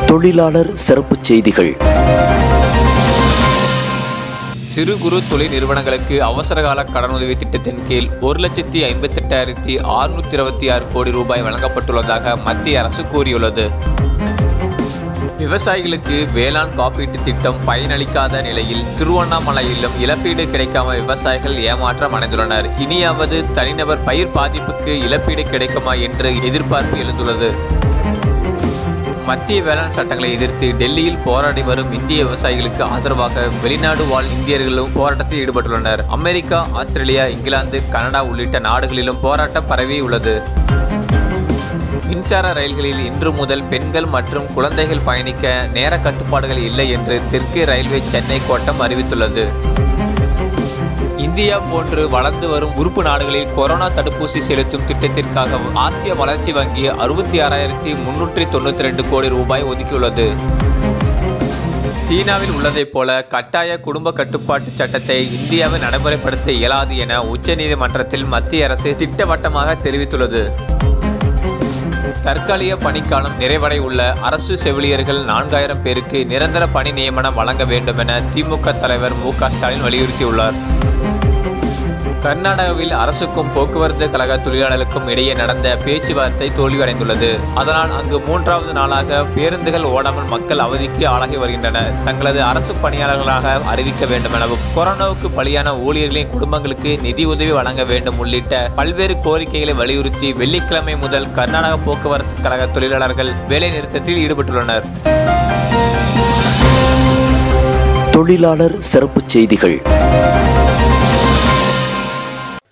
தொழிலாளர் சிறப்புச் செய்திகள். சிறு குறு தொழில் நிறுவனங்களுக்கு அவசரகால கடனுதவி திட்டத்தின் கீழ் 1,58,626 கோடி ரூபாய் வழங்கப்பட்டுள்ளதாக மத்திய அரசு கூறியுள்ளது. விவசாயிகளுக்கு வேளாண் காப்பீட்டு திட்டம் பயனளிக்காத நிலையில் திருவண்ணாமலையிலும் இழப்பீடு கிடைக்காம விவசாயிகள் ஏமாற்றம் அடைந்துள்ளனர். இனியாவது தனிநபர் பயிர் பாதிப்புக்கு இழப்பீடு கிடைக்குமா என்று எதிர்பார்ப்பு எழுந்துள்ளது. மத்திய வேளாண் சட்டங்களை எதிர்த்து டெல்லியில் போராடி வரும் இந்திய விவசாயிகளுக்கு ஆதரவாக வெளிநாடு வாழ் இந்தியர்களும் போராட்டத்தில் ஈடுபட்டுள்ளனர். அமெரிக்கா, ஆஸ்திரேலியா, இங்கிலாந்து, கனடா உள்ளிட்ட நாடுகளிலும் போராட்டம் பரவியுள்ளது. மின்சார ரயில்களில் இன்று முதல் பெண்கள் மற்றும் குழந்தைகள் பயணிக்க நேர கட்டுப்பாடுகள் இல்லை என்று தெற்கு ரயில்வே சென்னை கோட்டம் அறிவித்துள்ளது. இந்தியா போன்று வளர்ந்து வரும் உறுப்பு நாடுகளில் கொரோனா தடுப்பூசி செலுத்தும் திட்டத்திற்காக ஆசிய வளர்ச்சி வங்கி 66,392 கோடி ரூபாய் ஒதுக்கியுள்ளது. சீனாவில் உள்ளதைப் போல கட்டாய குடும்ப கட்டுப்பாட்டு சட்டத்தை இந்தியாவில் நடைமுறைப்படுத்த இயலாது என உச்சநீதிமன்றத்தில் மத்திய அரசு திட்டவட்டமாக தெரிவித்துள்ளது. தற்காலிக பணிக்காலம் நிறைவடை உள்ள அரசு செவிலியர்கள் 4,000 பேருக்கு நிரந்தர பணி நியமனம் வழங்க வேண்டும் என திமுக தலைவர் மு க ஸ்டாலின் வலியுறுத்தியுள்ளார். கர்நாடகாவில் அரசுக்கும் போக்குவரத்து கழக தொழிலாளர்களுக்கும் இடையே நடந்த பேச்சுவார்த்தை தோல்வியடைந்துள்ளது. அதனால் அங்கு 3வது நாளாக பேருந்துகள் ஓடாமல் மக்கள் அவதிக்கு ஆளாகி வருகின்றனர். தங்களது அரசு பணியாளர்களாக அறிவிக்க வேண்டும் எனவும் கொரோனாவுக்கு பலியான ஊழியர்களின் குடும்பங்களுக்கு நிதி உதவி வழங்க வேண்டும் உள்ளிட்ட பல்வேறு கோரிக்கைகளை வலியுறுத்தி வெள்ளிக்கிழமை முதல் கர்நாடக போக்குவரத்து கழக தொழிலாளர்கள் வேலை நிறுத்தத்தில் ஈடுபட்டுள்ளனர். தொழிலாளர் சிறப்புச் செய்திகள்.